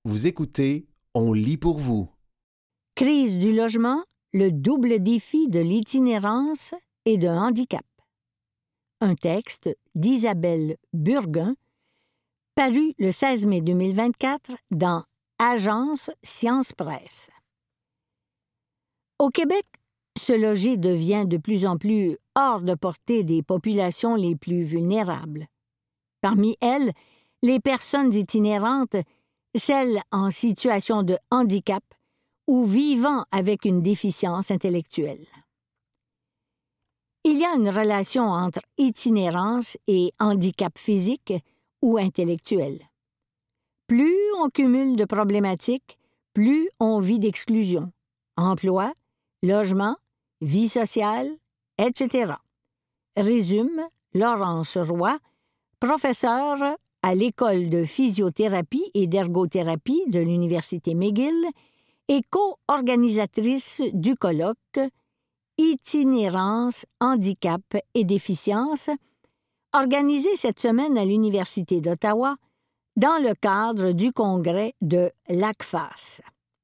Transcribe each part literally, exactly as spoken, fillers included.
Vous écoutez, on lit pour vous. Crise du logement, le double défi de l'itinérance et de handicap. Un texte d'Isabelle Burguin, paru le seize mai deux mille vingt-quatre dans Agence Science Presse. Au Québec, se loger devient de plus en plus hors de portée des populations les plus vulnérables. Parmi elles, les personnes itinérantes, celles en situation de handicap ou vivant avec une déficience intellectuelle. Il y a une relation entre itinérance et handicap physique ou intellectuel. Plus on cumule de problématiques, plus on vit d'exclusion. Emploi, logement, vie sociale, et cetera. Résume Laurence Roy, professeure à l'École de physiothérapie et d'ergothérapie de l'Université McGill et co-organisatrice du colloque Itinérance, handicap et déficience, organisé cette semaine à l'Université d'Ottawa dans le cadre du congrès de l'A C F A S.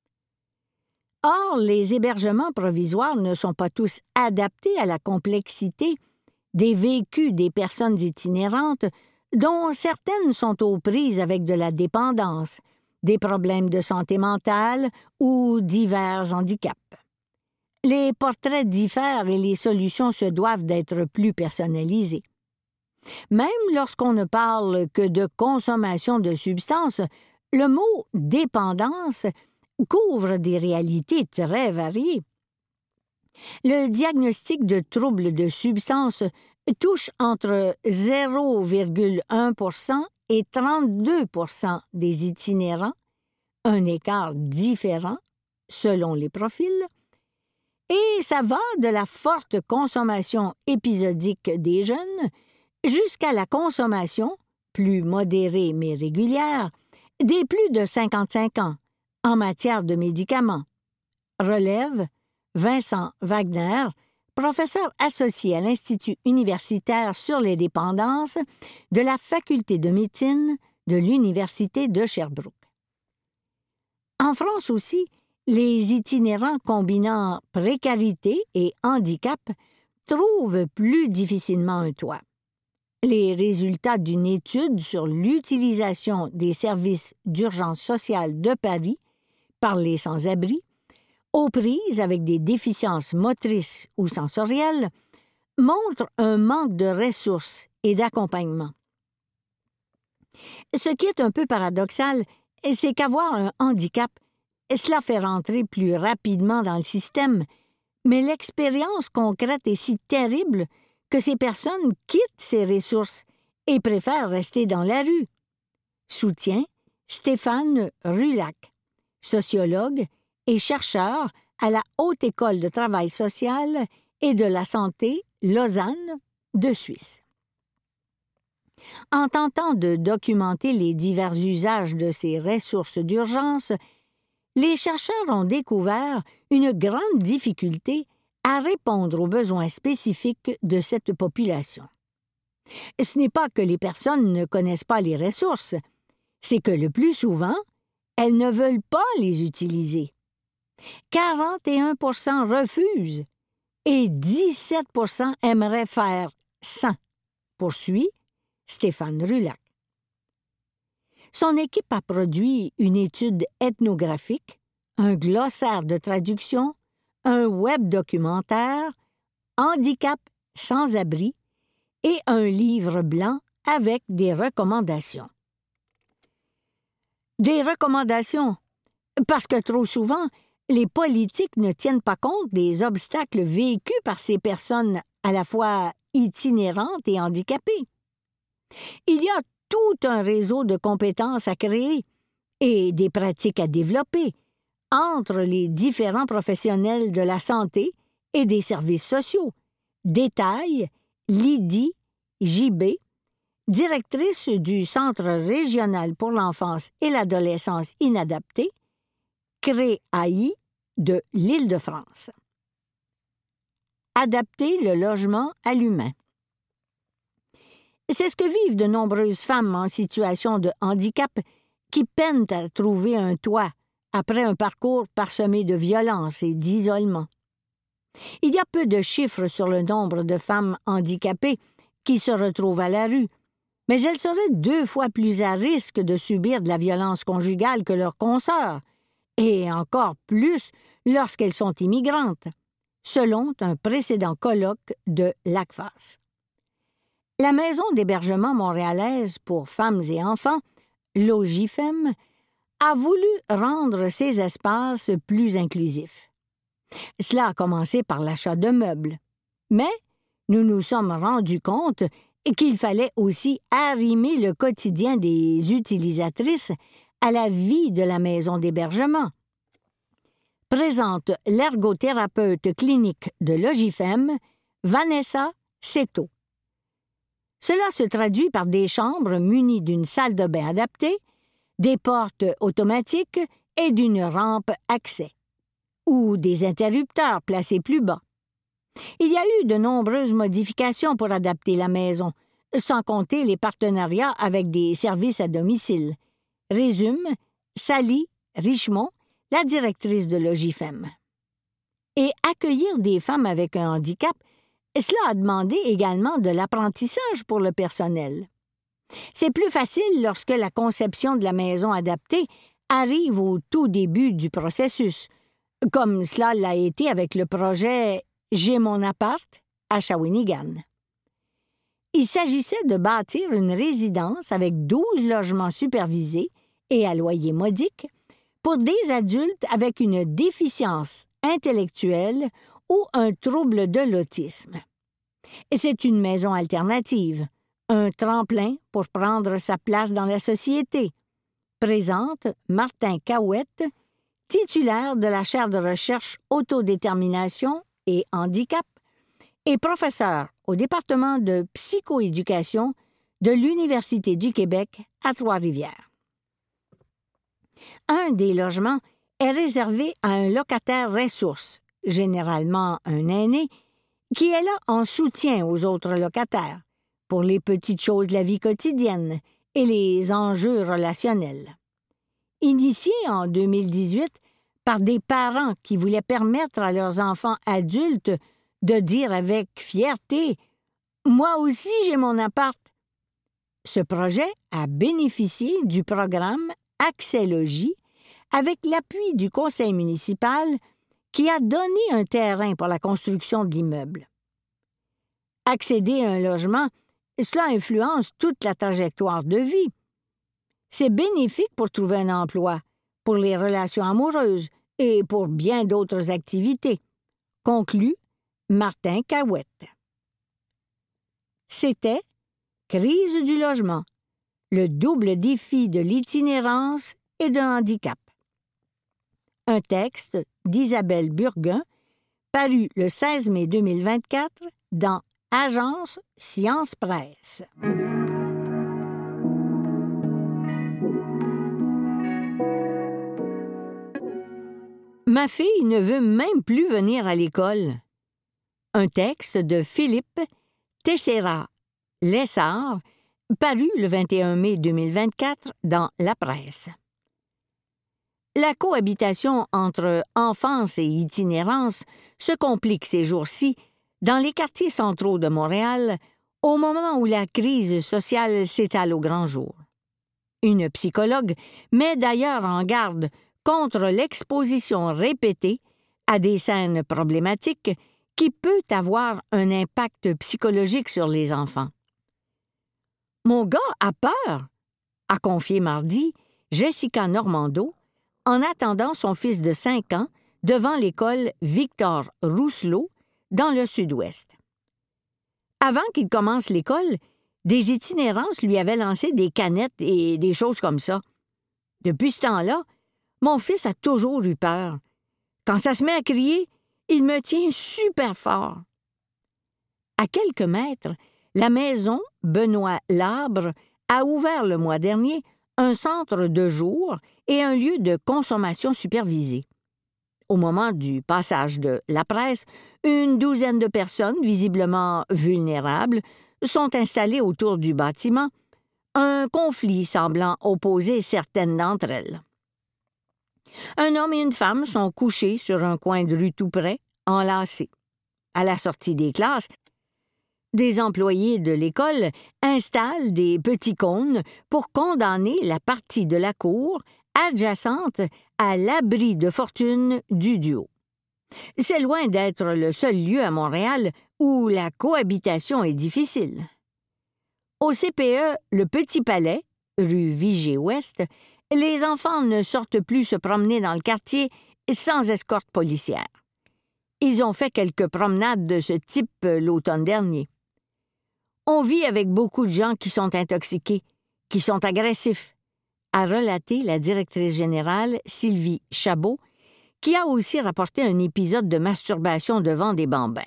Or, les hébergements provisoires ne sont pas tous adaptés à la complexité des vécus des personnes itinérantes, dont certaines sont aux prises avec de la dépendance, des problèmes de santé mentale ou divers handicaps. Les portraits diffèrent et les solutions se doivent d'être plus personnalisées. Même lorsqu'on ne parle que de consommation de substances, le mot « dépendance » couvre des réalités très variées. Le diagnostic de troubles de substances touche entre zéro virgule un pour cent et trente-deux pour cent des itinérants, un écart différent selon les profils, et ça va de la forte consommation épisodique des jeunes jusqu'à la consommation, plus modérée mais régulière, des plus de cinquante-cinq ans en matière de médicaments. Relève Vincent Wagner, professeur associé à l'Institut universitaire sur les dépendances de la Faculté de médecine de l'Université de Sherbrooke. En France aussi, les itinérants combinant précarité et handicap trouvent plus difficilement un toit. Les résultats d'une étude sur l'utilisation des services d'urgence sociale de Paris par les sans-abri, aux prises avec des déficiences motrices ou sensorielles, montrent un manque de ressources et d'accompagnement. Ce qui est un peu paradoxal, c'est qu'avoir un handicap, cela fait rentrer plus rapidement dans le système, mais l'expérience concrète est si terrible que ces personnes quittent ces ressources et préfèrent rester dans la rue. Soutient Stéphane Rulac, sociologue et chercheur à la Haute École de travail social et de la santé Lausanne de Suisse. En tentant de documenter les divers usages de ces ressources d'urgence, les chercheurs ont découvert une grande difficulté à répondre aux besoins spécifiques de cette population. Ce n'est pas que les personnes ne connaissent pas les ressources, c'est que le plus souvent, elles ne veulent pas les utiliser. quarante et un pour cent refusent et dix-sept pour cent aimeraient faire sans, poursuit Stéphane Rulac. Son équipe a produit une étude ethnographique, un glossaire de traduction, un web documentaire, Handicap sans abri et un livre blanc avec des recommandations. Des recommandations, parce que trop souvent, les politiques ne tiennent pas compte des obstacles vécus par ces personnes à la fois itinérantes et handicapées. Il y a tout un réseau de compétences à créer et des pratiques à développer entre les différents professionnels de la santé et des services sociaux, détaille Lydie Gibé, directrice du Centre régional pour l'enfance et l'adolescence inadaptée, C R E A I de l'Île-de-France. Adapter le logement à l'humain. C'est ce que vivent de nombreuses femmes en situation de handicap qui peinent à trouver un toit après un parcours parsemé de violence et d'isolement. Il y a peu de chiffres sur le nombre de femmes handicapées qui se retrouvent à la rue, mais elles seraient deux fois plus à risque de subir de la violence conjugale que leurs consoeurs, et encore plus lorsqu'elles sont immigrantes, selon un précédent colloque de l'ACFAS. La maison d'hébergement montréalaise pour femmes et enfants, Logifem, a voulu rendre ces espaces plus inclusifs. Cela a commencé par l'achat de meubles, mais nous nous sommes rendus compte qu'il fallait aussi arrimer le quotidien des utilisatrices à la vie de la maison d'hébergement. Présente l'ergothérapeute clinique de Logifem, Vanessa Seto. Cela se traduit par des chambres munies d'une salle de bain adaptée, des portes automatiques et d'une rampe accès, ou des interrupteurs placés plus bas. Il y a eu de nombreuses modifications pour adapter la maison, sans compter les partenariats avec des services à domicile, résume Sally Richemont, la directrice de Logifem. Et accueillir des femmes avec un handicap, cela a demandé également de l'apprentissage pour le personnel. C'est plus facile lorsque la conception de la maison adaptée arrive au tout début du processus, comme cela l'a été avec le projet « J'ai mon appart » à Shawinigan. Il s'agissait de bâtir une résidence avec douze logements supervisés et à loyer modique pour des adultes avec une déficience intellectuelle ou un trouble de l'autisme. Et c'est une maison alternative, un tremplin pour prendre sa place dans la société, présente Martin Cahouette, titulaire de la chaire de recherche Autodétermination et handicap et professeur au département de psychoéducation de l'Université du Québec à Trois-Rivières. Un des logements est réservé à un locataire ressource, généralement un aîné, qui est là en soutien aux autres locataires pour les petites choses de la vie quotidienne et les enjeux relationnels. Initié en deux mille dix-huit par des parents qui voulaient permettre à leurs enfants adultes de dire avec fierté « Moi aussi j'ai mon appart », ce projet a bénéficié du programme Accès Logis avec l'appui du conseil municipal qui a donné un terrain pour la construction de l'immeuble. Accéder à un logement, cela influence toute la trajectoire de vie. C'est bénéfique pour trouver un emploi, pour les relations amoureuses et pour bien d'autres activités, conclut Martin Cahouette. C'était Crise du logement, le double défi de l'itinérance et de handicap. Un texte d'Isabelle Burguin, paru le seize mai deux mille vingt-quatre dans Agence Science Presse. Ma fille ne veut même plus venir à l'école. Un texte de Philippe Teixeira Lessard, paru le vingt et un mai deux mille vingt-quatre dans La Presse. La cohabitation entre enfance et itinérance se complique ces jours-ci dans les quartiers centraux de Montréal au moment où la crise sociale s'étale au grand jour. Une psychologue met d'ailleurs en garde contre l'exposition répétée à des scènes problématiques qui peut avoir un impact psychologique sur les enfants. « Mon gars a peur », a confié mardi Jessica Normando, en attendant son fils de cinq ans devant l'école Victor Rousselot dans le sud-ouest. Avant qu'il commence l'école, des itinérances lui avaient lancé des canettes et des choses comme ça. Depuis ce temps-là, mon fils a toujours eu peur. Quand ça se met à crier, il me tient super fort. À quelques mètres, la maison Benoît Labre a ouvert le mois dernier un centre de jour et un lieu de consommation supervisée. Au moment du passage de La Presse, une douzaine de personnes, visiblement vulnérables, sont installées autour du bâtiment, un conflit semblant opposer certaines d'entre elles. Un homme et une femme sont couchés sur un coin de rue tout près, enlacés. À la sortie des classes, des employés de l'école installent des petits cônes pour condamner la partie de la cour adjacente à l'abri de fortune du duo. C'est loin d'être le seul lieu à Montréal où la cohabitation est difficile. Au C P E Le Petit Palais, rue Vigier-Ouest, les enfants ne sortent plus se promener dans le quartier sans escorte policière. Ils ont fait quelques promenades de ce type l'automne dernier. On vit avec beaucoup de gens qui sont intoxiqués, qui sont agressifs, a relaté la directrice générale Sylvie Chabot, qui a aussi rapporté un épisode de masturbation devant des bambins.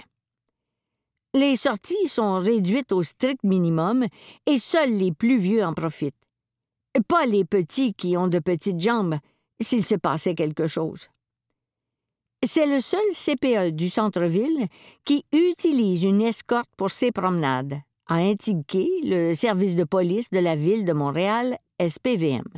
Les sorties sont réduites au strict minimum et seuls les plus vieux en profitent. Pas les petits qui ont de petites jambes, s'il se passait quelque chose. C'est le seul C P E du centre-ville qui utilise une escorte pour ses promenades, a indiqué le service de police de la Ville de Montréal, S P V M.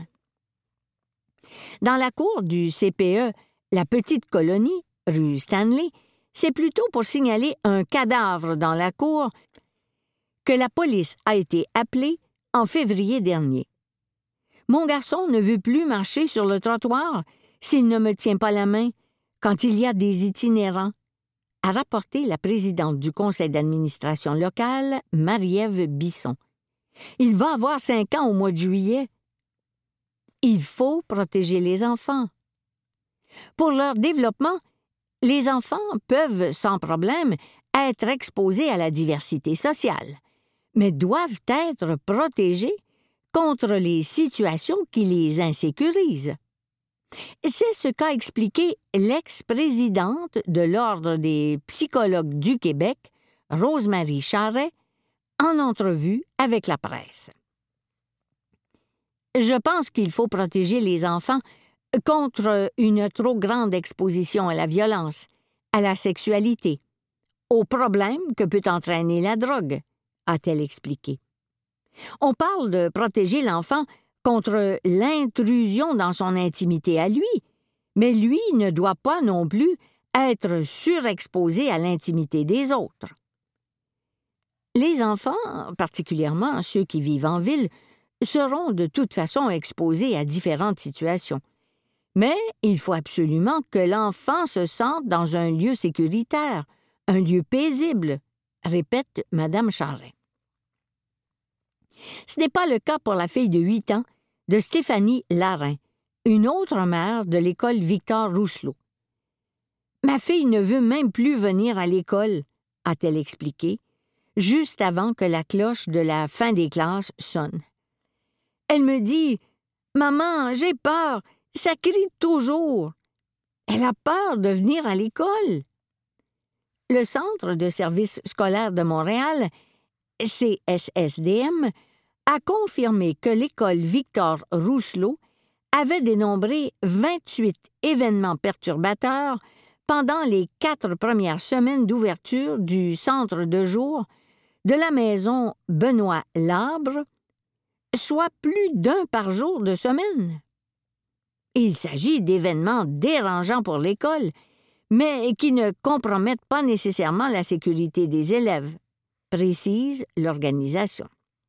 Dans la cour du C P E La Petite Colonie, rue Stanley, c'est plutôt pour signaler un cadavre dans la cour que la police a été appelée en février dernier. Mon garçon ne veut plus marcher sur le trottoir s'il ne me tient pas la main quand il y a des itinérants, a rapporté la présidente du conseil d'administration local, Marie-Ève Bisson. Il va avoir cinq ans au mois de juillet. Il faut protéger les enfants. Pour leur développement, les enfants peuvent, sans problème, être exposés à la diversité sociale, mais doivent être protégés contre les situations qui les insécurisent. C'est ce qu'a expliqué l'ex-présidente de l'Ordre des psychologues du Québec, Rose-Marie Charret, en entrevue avec la presse. Je pense qu'il faut protéger les enfants contre une trop grande exposition à la violence, à la sexualité, aux problèmes que peut entraîner la drogue, a-t-elle expliqué. On parle de protéger l'enfant contre l'intrusion dans son intimité à lui, mais lui ne doit pas non plus être surexposé à l'intimité des autres. Les enfants, particulièrement ceux qui vivent en ville, seront de toute façon exposés à différentes situations. Mais il faut absolument que l'enfant se sente dans un lieu sécuritaire, un lieu paisible, répète Mme Charret. Ce n'est pas le cas pour la fille de huit ans de Stéphanie Larin, une autre mère de l'école Victor Rousselot. « Ma fille ne veut même plus venir à l'école », a-t-elle expliqué, juste avant que la cloche de la fin des classes sonne. Elle me dit « Maman, j'ai peur, ça crie toujours. » Elle a peur de venir à l'école. Le Centre de services scolaires de Montréal, C S S D M, a confirmé que l'école Victor Rousselot avait dénombré vingt-huit événements perturbateurs pendant les quatre premières semaines d'ouverture du centre de jour de la maison Benoît Labre, soit plus d'un par jour de semaine. Il s'agit d'événements dérangeants pour l'école, mais qui ne compromettent pas nécessairement la sécurité des élèves, précise l'organisation.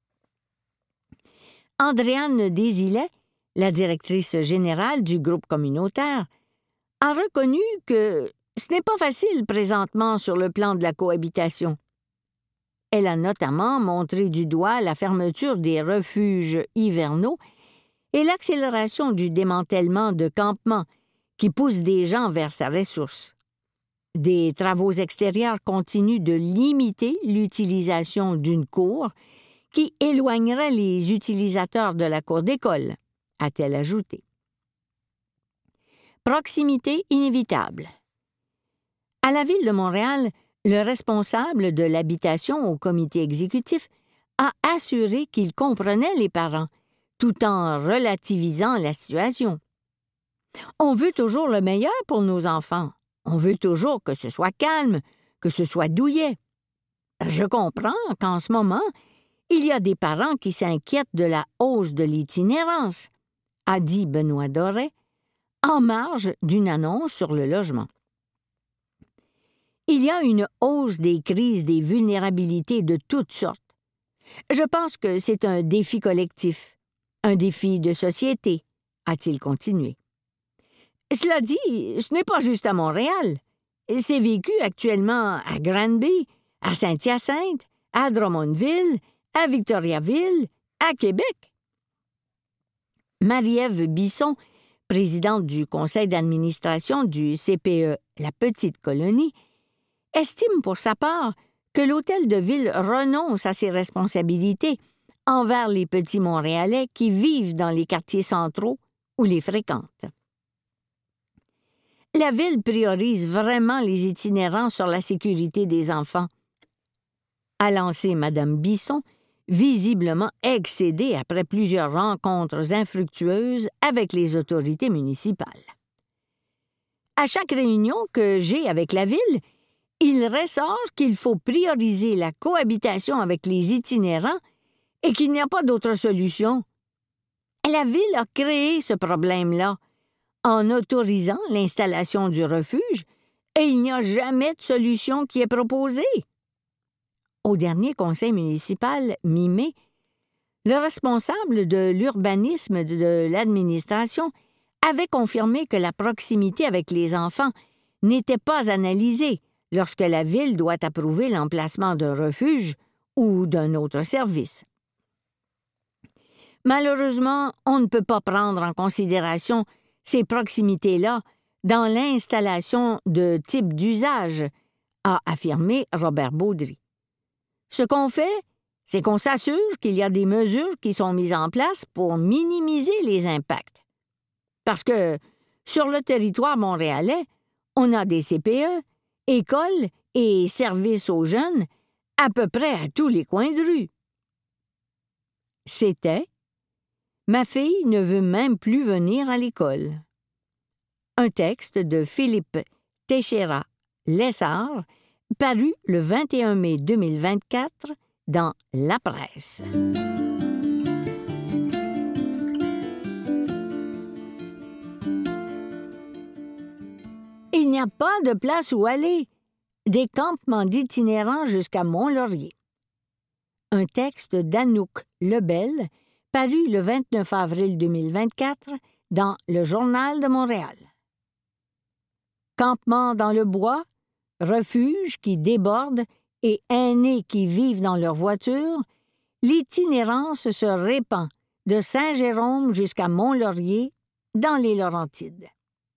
Andréane Desilets, la directrice générale du groupe communautaire, a reconnu que ce n'est pas facile présentement sur le plan de la cohabitation. Elle a notamment montré du doigt la fermeture des refuges hivernaux et l'accélération du démantèlement de campements qui poussent des gens vers sa ressource. Des travaux extérieurs continuent de limiter l'utilisation d'une cour qui éloignerait les utilisateurs de la cour d'école, a-t-elle ajouté. Proximité inévitable. À la Ville de Montréal, le responsable de l'habitation au comité exécutif a assuré qu'il comprenait les parents, tout en relativisant la situation. On veut toujours le meilleur pour nos enfants. On veut toujours que ce soit calme, que ce soit douillet. Je comprends qu'en ce moment, Il y a des parents qui s'inquiètent de la hausse de l'itinérance, a dit Benoît Doré, en marge d'une annonce sur le logement. Il y a une hausse des crises des vulnérabilités de toutes sortes. Je pense que c'est un défi collectif, un défi de société, a-t-il continué. Cela dit, ce n'est pas juste à Montréal. C'est vécu actuellement à Granby, à Saint-Hyacinthe, à Drummondville, à Victoriaville, à Québec. Marie-Ève Bisson, présidente du conseil d'administration du C P E La Petite Colonie, estime pour sa part que l'hôtel de ville renonce à ses responsabilités envers les petits Montréalais qui vivent dans les quartiers centraux ou les fréquentent. La ville priorise vraiment les itinérants sur la sécurité des enfants, a lancé Mme Bisson, visiblement excédée après plusieurs rencontres infructueuses avec les autorités municipales. À chaque réunion que j'ai avec la ville, il ressort qu'il faut prioriser la cohabitation avec les itinérants et qu'il n'y a pas d'autre solution. La ville a créé ce problème-là en autorisant l'installation du refuge et il n'y a jamais de solution qui est proposée. Au dernier conseil municipal, mi-mai, le responsable de l'urbanisme de l'administration avait confirmé que la proximité avec les enfants n'était pas analysée lorsque la ville doit approuver l'emplacement d'un refuge ou d'un autre service. Malheureusement, on ne peut pas prendre en considération ces proximités-là dans l'installation de type d'usage, a affirmé Robert Baudry. Ce qu'on fait, c'est qu'on s'assure qu'il y a des mesures qui sont mises en place pour minimiser les impacts. Parce que, sur le territoire montréalais, on a des C P E, écoles et services aux jeunes à peu près à tous les coins de rue. C'était « Ma fille ne veut même plus venir à l'école ». Un texte de Philippe Teixeira Lessard, paru le vingt et un mai deux mille vingt-quatre dans La Presse. Il n'y a pas de place où aller. Des campements d'itinérants jusqu'à Mont-Laurier. Un texte d'Anouk Lebel, paru le vingt-neuf avril deux mille vingt-quatre dans le Journal de Montréal. Campements dans le bois, refuges qui débordent et aînés qui vivent dans leur voiture, l'itinérance se répand de Saint-Jérôme jusqu'à Mont-Laurier, dans les Laurentides.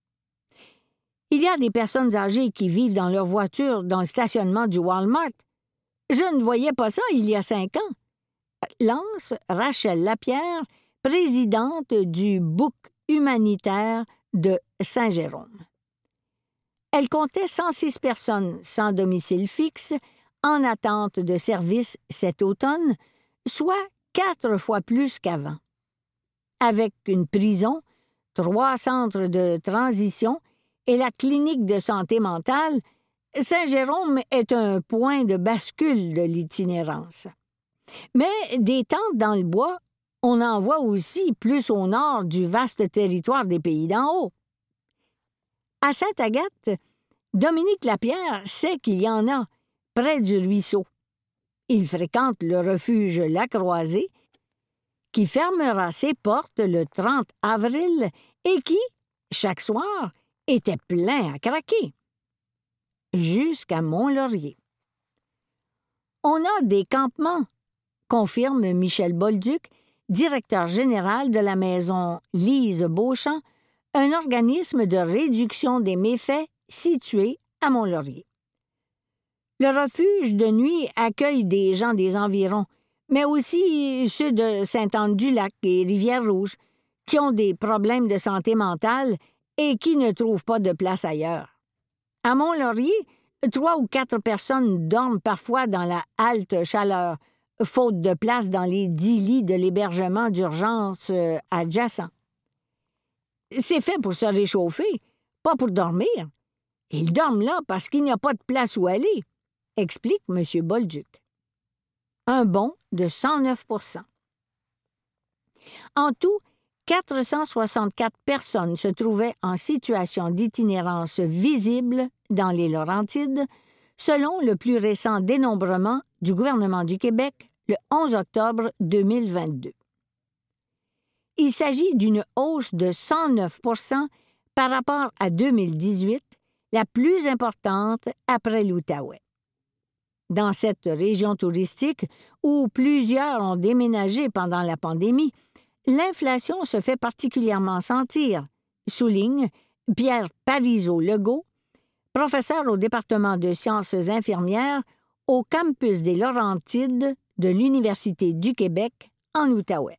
Il y a des personnes âgées qui vivent dans leur voiture dans le stationnement du Walmart. Je ne voyais pas ça il y a cinq ans. Lance Rachel Lapierre, présidente du Bouc humanitaire de Saint-Jérôme. Elle comptait cent six personnes sans domicile fixe en attente de services cet automne, soit quatre fois plus qu'avant. Avec une prison, trois centres de transition et la clinique de santé mentale, Saint-Jérôme est un point de bascule de l'itinérance. Mais des tentes dans le bois, on en voit aussi plus au nord du vaste territoire des Pays d'en haut. À Sainte-Agathe, Dominique Lapierre sait qu'il y en a, près du ruisseau. Il fréquente le refuge La Croisée, qui fermera ses portes le trente avril et qui, chaque soir, était plein à craquer. Jusqu'à Mont-Laurier. On a des campements, confirme Michel Bolduc, directeur général de la maison Lise Beauchamp, un organisme de réduction des méfaits situé à Mont-Laurier. Le refuge de nuit accueille des gens des environs, mais aussi ceux de Sainte-Anne-du-Lac et Rivière-Rouge, qui ont des problèmes de santé mentale et qui ne trouvent pas de place ailleurs. À Mont-Laurier, trois ou quatre personnes dorment parfois dans la halte chaleur, faute de place dans les dix lits de l'hébergement d'urgence adjacent. C'est fait pour se réchauffer, pas pour dormir. Ils dorment là parce qu'il n'y a pas de place où aller, explique M. Bolduc. un bond de cent neuf pour cent. En tout, quatre cent soixante-quatre personnes se trouvaient en situation d'itinérance visible dans les Laurentides, selon le plus récent dénombrement du gouvernement du Québec le onze octobre deux mille vingt-deux. Il s'agit d'une hausse de cent neuf pour cent par rapport à deux mille dix-huit, la plus importante après l'Outaouais. Dans cette région touristique où plusieurs ont déménagé pendant la pandémie, l'inflation se fait particulièrement sentir, souligne Pierre Parizeau-Legault, professeur au département de sciences infirmières au campus des Laurentides de l'Université du Québec en Outaouais.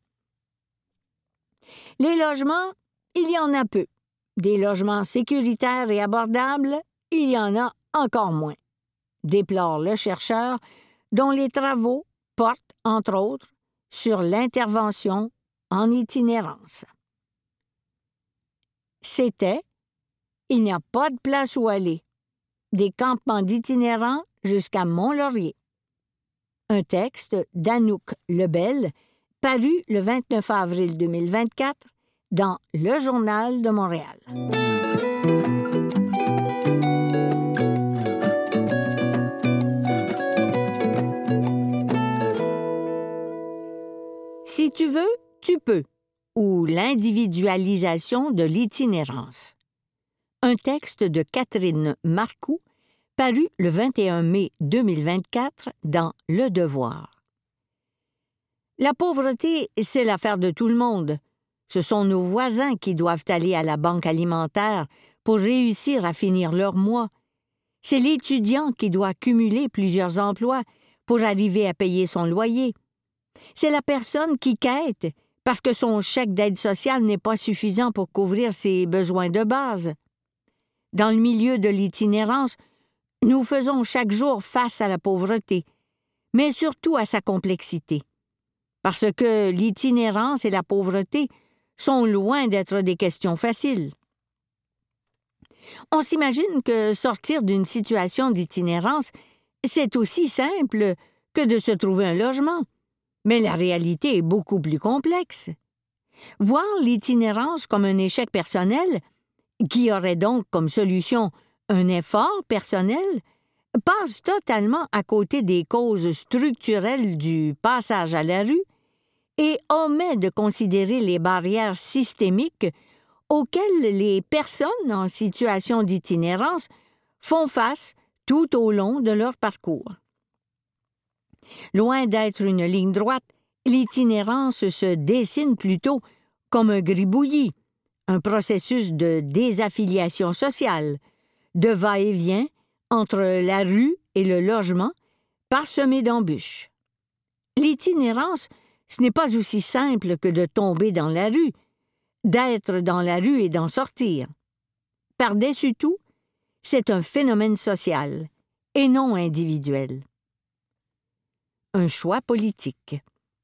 Les logements, il y en a peu. Des logements sécuritaires et abordables, il y en a encore moins, déplore le chercheur, dont les travaux portent, entre autres, sur l'intervention en itinérance. C'était « Il n'y a pas de place où aller », des campements d'itinérants jusqu'à Mont-Laurier. Un texte d'Anouk Lebel, paru le vingt-neuf avril deux mille vingt-quatre dans Le Journal de Montréal. Si tu veux, tu peux, ou l'individualisation de l'itinérance. Un texte de Catherine Marcoux, paru le vingt et un mai deux mille vingt-quatre dans Le Devoir. La pauvreté, c'est l'affaire de tout le monde. Ce sont nos voisins qui doivent aller à la banque alimentaire pour réussir à finir leur mois. C'est l'étudiant qui doit cumuler plusieurs emplois pour arriver à payer son loyer. C'est la personne qui quête parce que son chèque d'aide sociale n'est pas suffisant pour couvrir ses besoins de base. Dans le milieu de l'itinérance, nous faisons chaque jour face à la pauvreté, mais surtout à sa complexité. Parce que l'itinérance et la pauvreté sont loin d'être des questions faciles. On s'imagine que sortir d'une situation d'itinérance, c'est aussi simple que de se trouver un logement, mais la réalité est beaucoup plus complexe. Voir l'itinérance comme un échec personnel, qui aurait donc comme solution un effort personnel, passe totalement à côté des causes structurelles du passage à la rue et omet de considérer les barrières systémiques auxquelles les personnes en situation d'itinérance font face tout au long de leur parcours. Loin d'être une ligne droite, l'itinérance se dessine plutôt comme un gribouillis, un processus de désaffiliation sociale, de va-et-vient entre la rue et le logement, parsemé d'embûches. L'itinérance, ce n'est pas aussi simple que de tomber dans la rue, d'être dans la rue et d'en sortir. Par-dessus tout, c'est un phénomène social et non individuel. Un choix politique.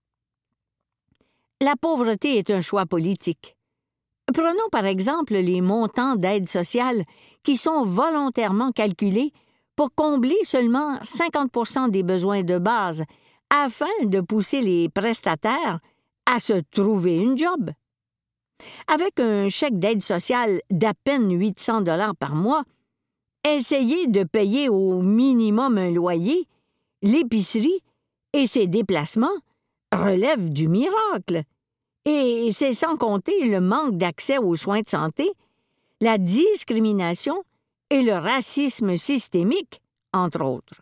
La pauvreté est un choix politique. Prenons par exemple les montants d'aide sociale qui sont volontairement calculés pour combler seulement cinquante pour cent des besoins de base afin de pousser les prestataires à se trouver une job. Avec un chèque d'aide sociale d'à peine huit cents dollars par mois, essayer de payer au minimum un loyer, l'épicerie et ses déplacements relève du miracle. Et c'est sans compter le manque d'accès aux soins de santé, la discrimination et le racisme systémique, entre autres.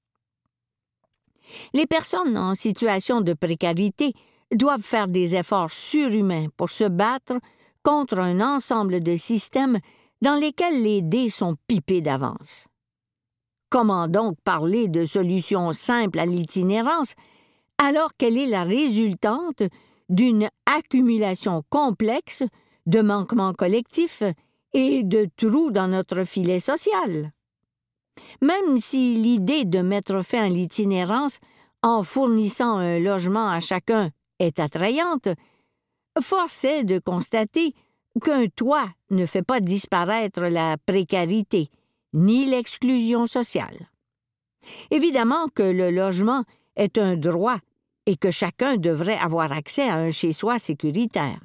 Les personnes en situation de précarité doivent faire des efforts surhumains pour se battre contre un ensemble de systèmes dans lesquels les dés sont pipés d'avance. Comment donc parler de solutions simples à l'itinérance alors qu'elle est la résultante d'une accumulation complexe de manquements collectifs et de trous dans notre filet social? Même si l'idée de mettre fin à l'itinérance en fournissant un logement à chacun est attrayante, force est de constater qu'un toit ne fait pas disparaître la précarité ni l'exclusion sociale. Évidemment que le logement est un droit et que chacun devrait avoir accès à un chez-soi sécuritaire.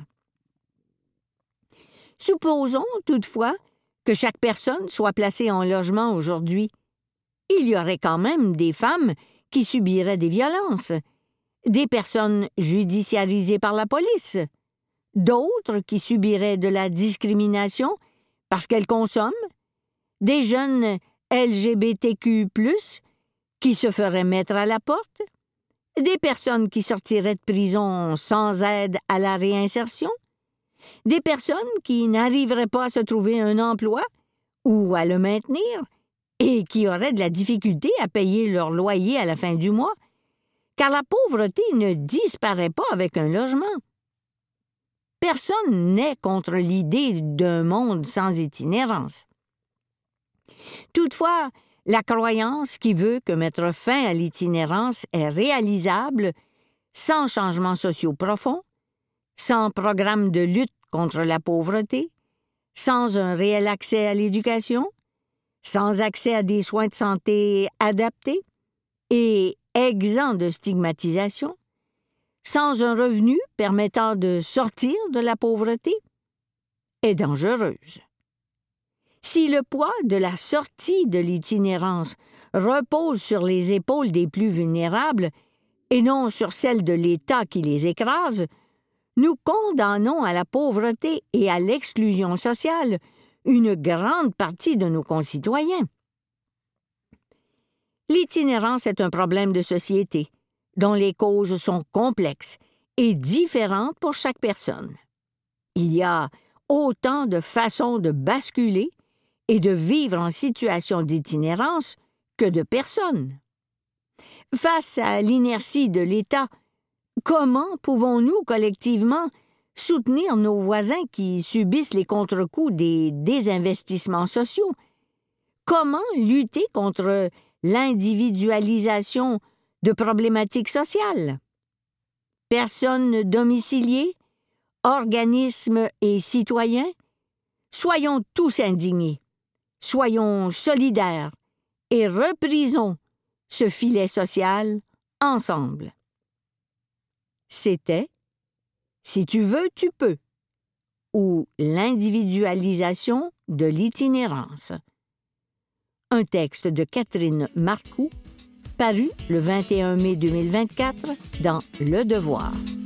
Supposons toutefois que chaque personne soit placée en logement aujourd'hui. Il y aurait quand même des femmes qui subiraient des violences, des personnes judiciarisées par la police, d'autres qui subiraient de la discrimination parce qu'elles consomment, des jeunes L G B T Q plus, qui se feraient mettre à la porte, des personnes qui sortiraient de prison sans aide à la réinsertion, des personnes qui n'arriveraient pas à se trouver un emploi ou à le maintenir et qui auraient de la difficulté à payer leur loyer à la fin du mois, car la pauvreté ne disparaît pas avec un logement. Personne n'est contre l'idée d'un monde sans itinérance. Toutefois, la croyance qui veut que mettre fin à l'itinérance est réalisable sans changements sociaux profonds, sans programme de lutte contre la pauvreté, sans un réel accès à l'éducation, sans accès à des soins de santé adaptés et exempts de stigmatisation, sans un revenu permettant de sortir de la pauvreté, est dangereuse. Si le poids de la sortie de l'itinérance repose sur les épaules des plus vulnérables et non sur celles de l'État qui les écrase, nous condamnons à la pauvreté et à l'exclusion sociale une grande partie de nos concitoyens. L'itinérance est un problème de société dont les causes sont complexes et différentes pour chaque personne. Il y a autant de façons de basculer et de vivre en situation d'itinérance que de personnes. Face à l'inertie de l'État, comment pouvons-nous collectivement soutenir nos voisins qui subissent les contre-coups des désinvestissements sociaux? Comment lutter contre l'individualisation de problématiques sociales? Personnes domiciliées, organismes et citoyens, soyons tous indignés, soyons solidaires et reprisons ce filet social ensemble. C'était « Si tu veux, tu peux » ou l'individualisation de l'itinérance. Un texte de Catherine Marcoux, paru le vingt et un mai deux mille vingt-quatre dans Le Devoir.